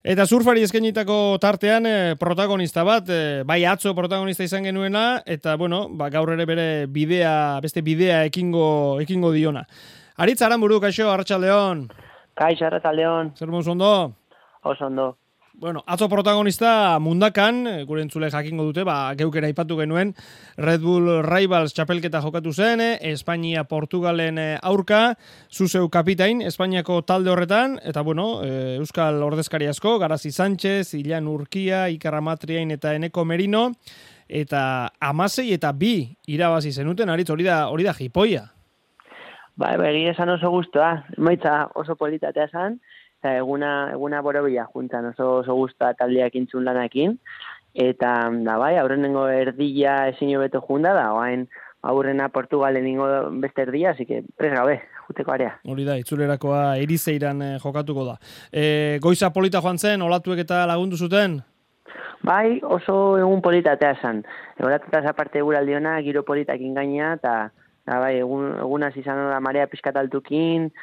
Eta surfari eskainitako tartean protagonista bat, bai atzo protagonista izan genuena, eta bueno, gaur ere beste bidea ekingo diona. Aritz Aramburu, kaixo, Arratsaldeon. Kaixo, Arratsaldeon. Zer moz ondo? Oso ondo. Bueno, atzo protagonista mundakan, gure entzule jakingo dute, geukera aipatu genuen, Red Bull Rivals txapelketa jokatu zen, Espainia Portugalen aurka, zuzeu kapitain, Espainiako talde horretan, eta bueno, Euskal ordezkari asko, Garazi Sánchez, Ilan Urkia, Iker Amatriain eta Eneko Merino, eta 16 eta 2 irabazi zenuten, Aritz, hori da jipoia. Egia esan oso guztua, emaitza oso politatea zen, eta eguna borobila juntan oso guztua taldeak intzun lanakin, eta aurrenengo erdia ezin hobeto junda da, aurrena Portugalen ingo beste erdia, así que prez gabe, juteko area. Hori da, itzulerakoa Erizeiran jokatuko da. Goiza polita joan zen, olatuek eta lagundu zuten? Bai, oso egun politatea zen. Olatetaz aparte eguraldiona, giro politakin gaina, eta egunaz izan da marea pizkataltukin,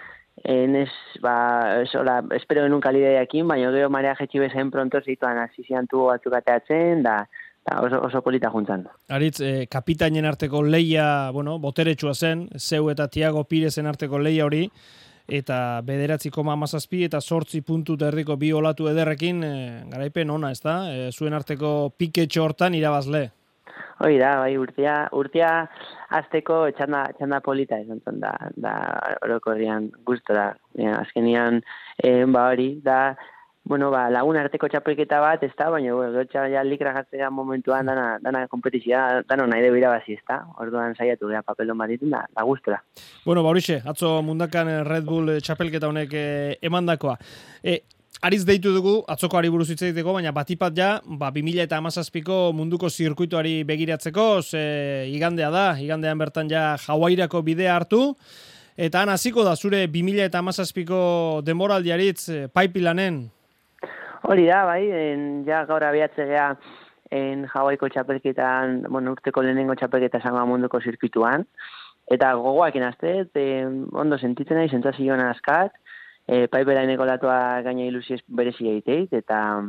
espero genuen kalideakin, baina gero marea jetxi bezen pronto zituan azizian tubo batzuk ateatzen, da oso polita juntzan. Aritz, kapitainen arteko leia, boteretsua zen, Zeu eta Tiago Pirezen arteko leia hori, eta 9,17 eta 8 puntu herriko 2 olatu ederrekin, garaipen ona, ez da? Zuen arteko piketxo hortan irabazle. Hori da, urtea azteko txanda polita izan zen, da orokorrian guztu da. Azkenian, hori, da, lagun arteko txapelketa bat, ez da, baina gotxa likra jatzea momentuan dana kompetizioa, dana nahi dugu irabazi, ez da. Orduan saiatu gara papeldon bat ditun, da guztu da. Horixe, atzo mundakan Red Bull txapelketa honek emandakoa. Aritz deitu dugu, atzokoari buruz hitz egiteko, baina batipat 2017ko munduko zirkuituari begiratzeko, igandean bertan Hawairako bidea hartu, eta han hasiko da zure 2017ko denboraldi Aritz paipilanen. Hori da, gaur abiatze gea Hawaiko txapelketan, urteko lehenengo txapelketa zangoa munduko zirkuituan, eta gogoakin azte, ondo sentitzen nahi, sentsazioan askat, Paipelaineko latua gaina ilusio berezi egiteit, eta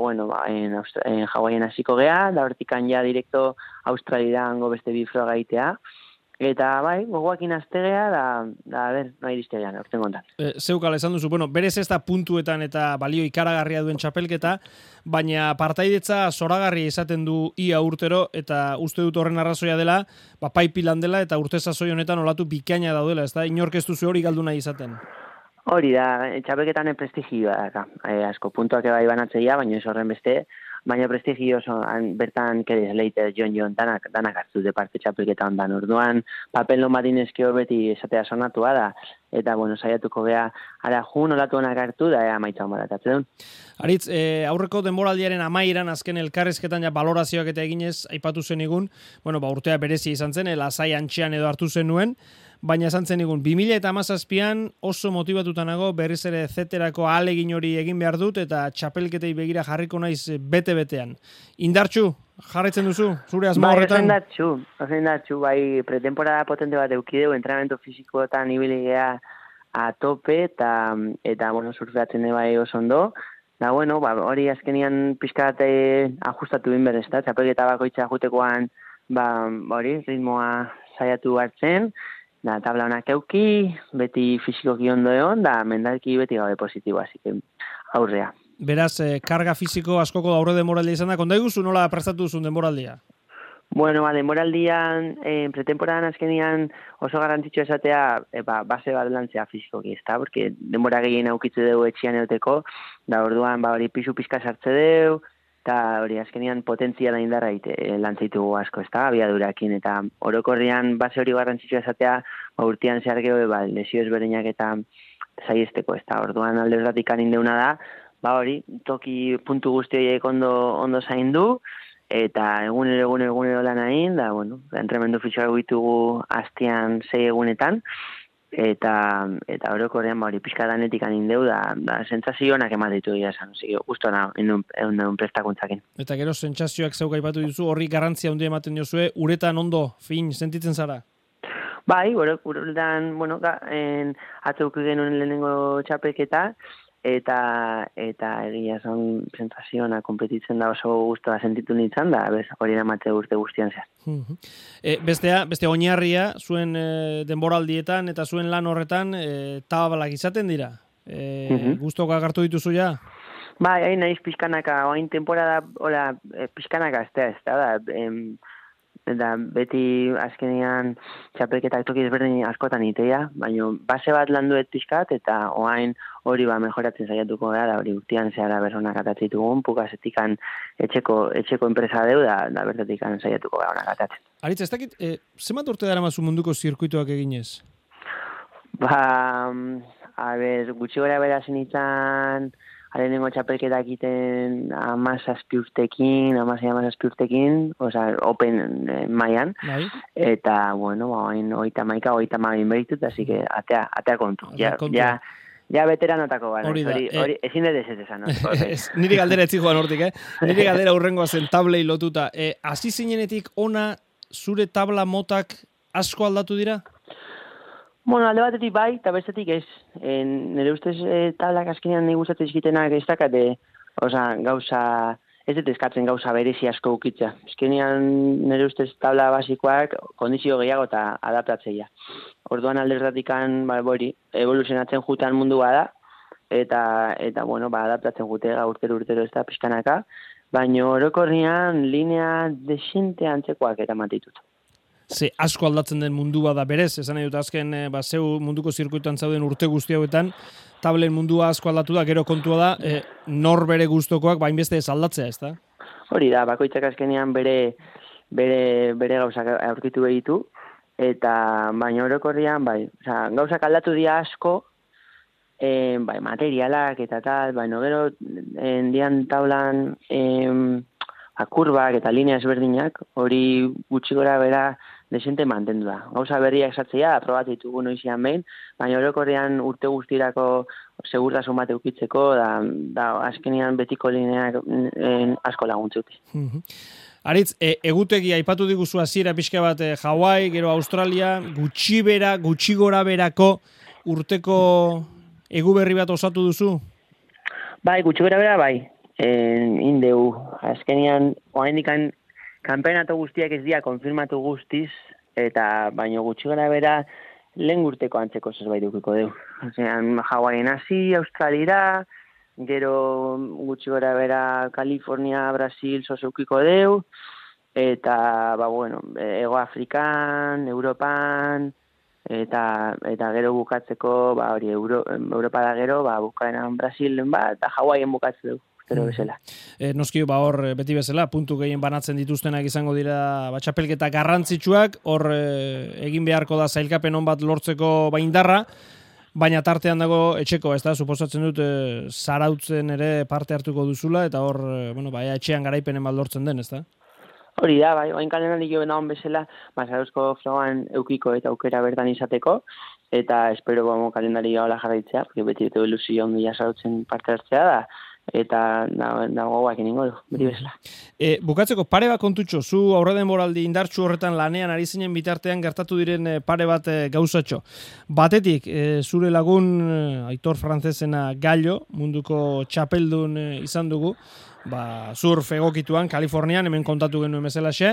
en Hawaien hasiko gea, da hortikan direkto Australia hango beste bi froga egitea, eta gogoakin aztegea, nahi diztegean, orten kontan. Zeukala esan duzu, berez ez da puntuetan eta balio ikaragarria duen txapelketa, baina partaidetza zoragarria izaten du ia urtero, eta uste dut horren arrazoia dela, paipilan dela, eta urte sasoi honetan olatu bikaina daudela, ez da, inork ez duzu hori galdu nahi izaten. Hori da, txapelketan prestigioa da, asko puntuak eba banatzeia, baina ez horren beste, baina prestigio bertan kedez leite Jon danak hartu de parte txapelketa ondan orduan, papel lomadin eski hor beti esatea sonatua da, eta saiatuko bea ara jun olatu honak hartu da, maitza hon baratatzen. Aritz, aurreko denboraldiaren amaieran azken elkarrezketan balorazioak eta eginez aipatu zen igun, urtea berezia izan zen, lasai antxean edo hartu zen nuen, baina esan zen igun, 2017an oso motibatuta nago berriz ere zeterako ahalegin hori egin behar dut eta txapelketei begira jarriko naiz bete-betean. Indartxu, jarraitzen duzu, zure asmo horretan? Oso indartxu, pretemporada potente bat eukideu, entrenamendu fizikoetan ibiligea a tope, eta surfeatzen oso ondo. Hori azkenian pixkat ajustatu binber, ez da, txapelketa bakoitza jutekoan, ritmoa saiatu hartzen, da tabla honak euki, beti fizikoki ondo egon, da mentalki beti gabe positibo, así que aurrea. Beraz, karga fiziko askoko da aurre denboraldia izan da, konta iguzu nola prestatu duzun denboraldia? Denboraldian, pretemporadan azkenian oso garrantzitsua esatea, base bat lantzea fizikoki, ez da, porque denbora gehien aukitze dugu etxian euteko, da orduan hori pisu pizka sartze dugu, eta hori azkenian potentzia da indarra lantzitugu asko, ez da, abiadurakin, eta orokorrian base hori garrantzitsua esatea, urtean zehar gero, lesio ezberdinak eta saiesteko, ez da, orduan alde horratikan indeuna da, hori, toki puntu guzti horiek ondo zaindu, eta egunero lan hain, da, entremendu fitxoak guitugu hastian 6 egunetan, eta orokorrean pixka danetik anindeu, da sentsazioak ematitu dira esan, justo egun prestakuntzakin. Eta gero sentsazioak zeuka aipatu duzu, horri garrantzia handia ematen diozue, uretan ondo, fin, sentitzen zara? Uretan, atzeuk genuen lehenengo txapelketa, eta egia esan sensazioa konpetitzen da oso gustoa sentitu nintzen da, hori eramate urte guztian zehar. Beste oinarria, zuen denboraldietan eta zuen lan horretan tabalak izaten dira. Gustoko agartu dituzu ja? Bai, hain naiz pixkanaka, oain temporada pixkanaka ez da, eta beti azkenean txapelketak toki ezberdin askotan itea, baina base bat landuet pixkat, eta oain hori mejoratzen saiatuko gara, da hori urtean zehara berronak atatzitugun, pukazetikan etxeko enpresa deu, da bertatikan saiatuko gara honak atatzen. Aritz, ez dakit, zemat urte dara mazu munduko zirkuituak eginez? Gutxi gora bera zenitzen, lehenengo txapelketak egiten 17 urtekin, open mailan, eta, bueno, hain 30 beritut, así que atea kontu. Ja veteranotako gara, hori ezin dut ez esan. Niri galdera etzi joan hortik, Niri galdera hurrengoa zen tablei lotuta. Hasi zinenetik ona zure tabla motak asko aldatu dira? Bueno, alde batetik bai, eta bestetik ez. Nire ustez tablak azkenean nahi gustatzen egitenak ez dakate, gauza, ez dut eskatzen gauza berezi asko ukitza. Azkenean nire ustez tabla basikoak kondizio gehiago eta adaptatzeia. Orduan aldertatikan, evoluzionatzen jutan mundua da, eta bueno, adaptatzen jutega urtero ez da pixkanaka, baina orokorrian linea desente antzekoak eta matitut. Ze asko aldatzen den mundua da berez, esan nahi dut azken zeu munduko zirkuituan zauden urte guzti hauetan, tablen mundua asko aldatu da, gero kontua da, nor bere gustokoak bainbeste ez aldatzea, ez da? Hori da, bakoitzak azkenean bere gauzak aurkitu behitu, eta baina orokorrian, gauzak aldatu dira asko, materialak eta tal, baina gero dian tablan kurbak eta linea ezberdinak, hori gutxi gora bera desente mantendu da. Gauza berriak sartzea, aprobat ditugu noizian behin, baina orokorrean urte guztirako segurtasun bat eukitzeko, da azkenean betiko lineak asko laguntzute. Aritz, egutegi aipatu diguzu hasiera pixka bat Hawaii, gero Australia, gutxi gora berako urteko egu berri bat osatu duzu? Bai, gutxi gora bera bai. Indeu, azkenean oaindikan kanpeonato guztiak ez dira konfirmatu guztiz, eta baino gutxi gara bera lehen urteko antzeko zerbait dukiko deu. Ozean, Hawaien hasi, Australira, gero gutxi gara bera California, Brasil zozeukiko deu, eta, Ego Afrikan, Europan, eta gero bukatzeko, Europa da gero, bukaenan Brasilen eta Hawaien bukatzen deu. Noski, hor beti bezala, puntu gehien banatzen dituztenak izango dira txapelketa garrantzitsuak, hor egin beharko da zailkapen on bat lortzeko indarra, baina tartean dago etxeko, ez da, suposatzen dut zarautzen ere parte hartuko duzula, eta hor, etxean garaipenen bat lortzen den, ez da? Hori da, oain kalendarik jo benagon bezala, zarauzko flogan eukiko eta aukera bertan izateko, eta espero kalendari gaula jarraitzea, porque beti dut ilusio ondia zarautzen parte hartzea da, eta dago guak eningo du, beti bezala. Bukatzeko, pare bat kontutxo, zu aurreden moraldi indartsu horretan lanean ari zinen bitartean gertatu diren pare bat gauzatxo. Batetik, zure lagun Aitor Frantzesena Gallo, munduko txapeldun izan dugu, surf egokituan, Kalifornian, hemen kontatu genuen bezalaxe,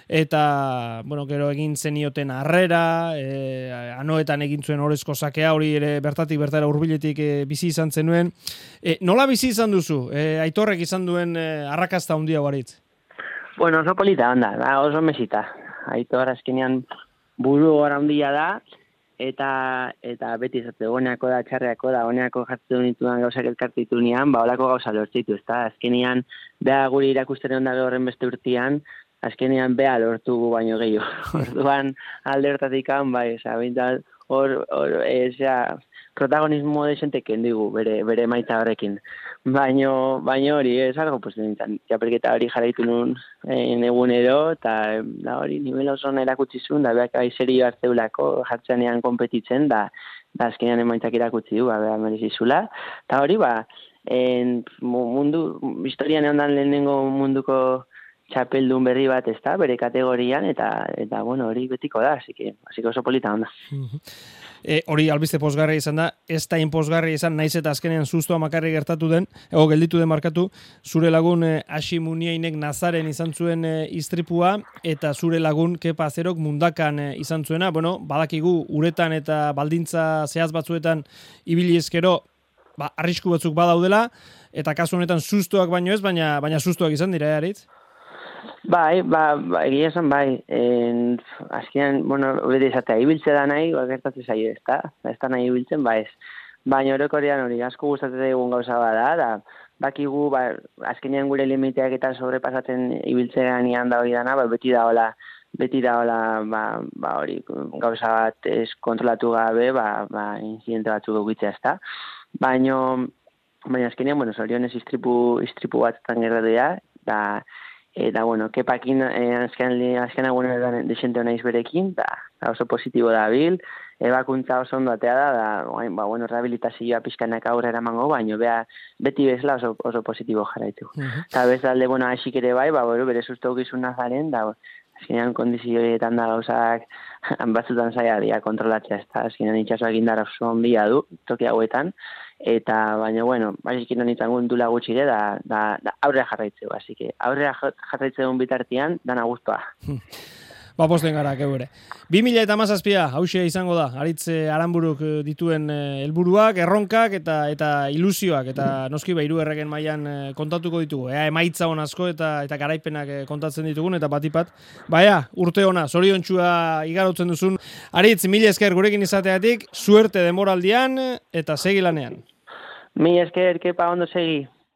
eta, gero egin zenioten harrera, anoetan egin zuen orezko sakea, hori ere bertatik bertara hurbiletik bizi izan zenuen. Nola bizi izan duzu? Aitorrek izan duen arrakasta handia Aritz? Oso polita onda, oso mesita. Aitor azkenean buru gora handia da, eta beti izate, oneako da, txarreako da, oneako jartzen dituan gauzak elkartitu nian, olako gauza lortzitu, ez da, azkenean, beha guri irakusten ondage horren beste urtean, azkenean beha lortu baino gehiago. Orduan alde hortatik bintzat, protagonismo desente kendigu bere maitza horrekin. Baino hori, ez algo, txapelketa hori jarraitu nun egunero, eta hori nivel oso erakutsi zuen, da behak serio hartzeulako jartzenean konpetitzen, da azkenean emaitzak erakutsi du, beha merezizula. Eta hori, historian egon lehenengo munduko txapeldun berri bat ez da, bere kategorian, eta hori betiko da, así que oso polita onda. hori albiste pozgarria izan da, ez da inpozgarria izan, naiz eta azkenean sustoa makarri gertatu den, gelditu den markatu, zure lagun Hasi Muniainek Nazaren izan zuen istripua, eta zure lagun Kepa Azerok Mundakan izan zuena. Bueno, badakigu uretan eta baldintza zehaz batzuetan ibili ezkero, arrisku batzuk badaudela, eta kasu honetan sustoak baino ez, baina sustoak izan dira, Aritz? Bai, egia esan bai. Azkenean, bete izatea, ibiltzea da nahi, gertatzen zaio, ez da nahi ibiltzen, ez. Baina orokorrean hori, asko gustatzen egun gauza bada, da, bakigu, azkenean gure limiteak eta sobrepasatzen ibiltzean ian da hori dana, beti da hola, hori, gauza bat ez kontrolatu gabe, incidente batzuk egitzea, ez da. Baina azkenean, zorionez istripu batzutan gertatea, eta, Kepakin azken agunetan desente honaiz berekin, oso positibo da bil, ebakuntza oso ondo atea da, rehabilitazioa pixkanak aurrera emango, baina beti bezala oso positibo jarraitu. Eta bezalde, hasik ere bai, bere susto gizuna zaren, da, azkenean kondizioetan da gauzak batzutan zaila dia kontrolatzea, ez da, azkenean itxasoak indar oso ondia du, toki hauetan, eta, baina, basikin honitzen gundula gutxire, da aurrera jarraitzeu, así que aurrera jarraitzeu bitartian, dana guztua. Posten gara, keure. 2017 hauxe izango da, Aritz Aranburuk dituen helburuak, erronkak eta ilusioak, eta noski hiru erregen mailan kontatuko ditugu. Emaitza on asko eta garaipenak kontatzen ditugun, eta batipat. Urte ona, zoriontsua igarotzen duzun. Aritz, mila esker gurekin izateatik, suerte denboraldian eta segi lanean. Mila esker, Kepa, ondo segi.